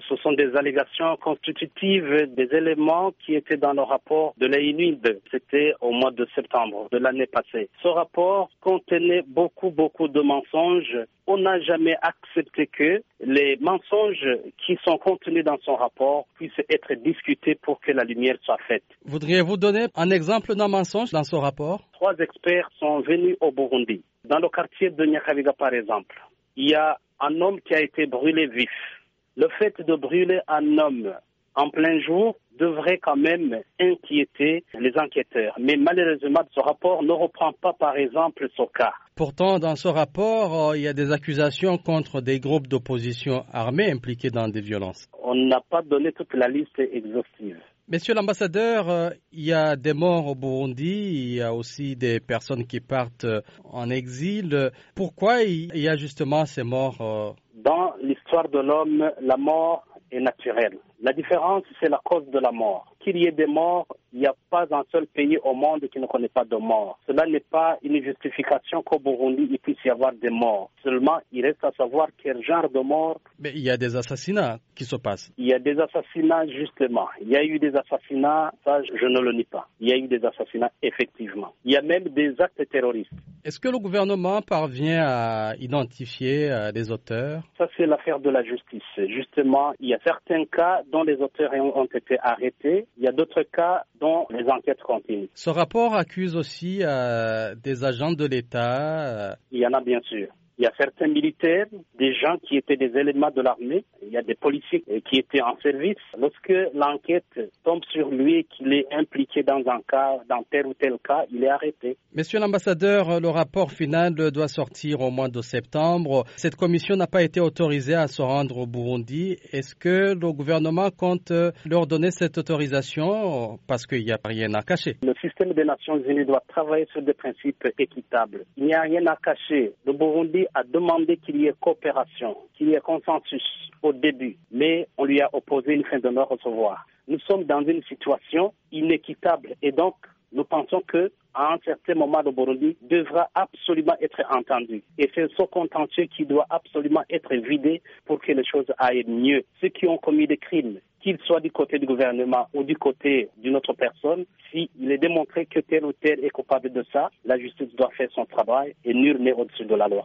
Ce sont des allégations constitutives des éléments qui étaient dans le rapport de l'ANUD. C'était au mois de septembre de l'année passée. Ce rapport contenait beaucoup de mensonges. On n'a jamais accepté que les mensonges qui sont contenus dans son rapport puissent être discutés pour que la lumière soit faite. Voudriez-vous donner un exemple d'un mensonge dans ce rapport? 3 experts sont venus au Burundi. Dans le quartier de Nyakabiga, par exemple, il y a un homme qui a été brûlé vif. Le fait de brûler un homme en plein jour devrait quand même inquiéter les enquêteurs. Mais malheureusement, ce rapport ne reprend pas, par exemple, ce cas. Pourtant, dans ce rapport, il y a des accusations contre des groupes d'opposition armés impliqués dans des violences. On n'a pas donné toute la liste exhaustive. Monsieur l'ambassadeur, il y a des morts au Burundi, il y a aussi des personnes qui partent en exil. Pourquoi il y a justement ces morts? Dans l'histoire de l'homme, la mort est naturelle. La différence, c'est la cause de la mort. Qu'il y ait des morts, il n'y a pas un seul pays au monde qui ne connaît pas de morts. Cela n'est pas une justification qu'au Burundi, il puisse y avoir des morts. Seulement, il reste à savoir quel genre de mort. Mais il y a des assassinats qui se passent. Il y a des assassinats, justement. Il y a eu des assassinats, ça, je ne le nie pas. Il y a eu des assassinats, effectivement. Il y a même des actes terroristes. Est-ce que le gouvernement parvient à identifier les auteurs? Ça, c'est l'affaire de la justice. Justement, il y a certains cas dont les auteurs ont été arrêtés. Il y a d'autres cas dont les enquêtes continuent. Ce rapport accuse aussi des agents de l'État. Il y en a bien sûr. Il y a certains militaires, des gens qui étaient des éléments de l'armée, il y a des policiers qui étaient en service. Lorsque l'enquête tombe sur lui et qu'il est impliqué dans un cas, dans tel ou tel cas, il est arrêté. Monsieur l'ambassadeur, le rapport final doit sortir au mois de septembre. Cette commission n'a pas été autorisée à se rendre au Burundi. Est-ce que le gouvernement compte leur donner cette autorisation parce qu'il n'y a rien à cacher? Le système des Nations Unies doit travailler sur des principes équitables. Il n'y a rien à cacher. Le Burundi a demandé qu'il y ait coopération, qu'il y ait consensus au début, mais on lui a opposé une fin de non-recevoir. Nous sommes dans une situation inéquitable et donc nous pensons que à un certain moment, le Burundi devra absolument être entendu. Et c'est ce contentieux qui doit absolument être vidé pour que les choses aillent mieux. Ceux qui ont commis des crimes, qu'ils soient du côté du gouvernement ou du côté d'une autre personne, s'il est démontré que tel ou tel est coupable de ça, la justice doit faire son travail et nul n'est au-dessus de la loi.